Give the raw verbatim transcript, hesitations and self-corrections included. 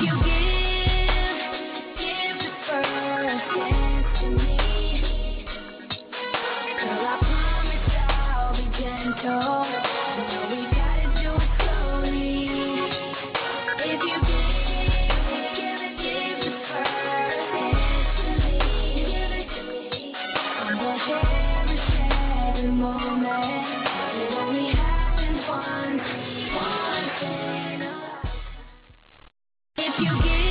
you give, give the first dance to me. Girl, I promise I'll be gentle. But we gotta do it slowly. If you give, give it, give the first dance to me. Give it to me. I'm gonna cherish every moment. It only happens once, once in a life. If you give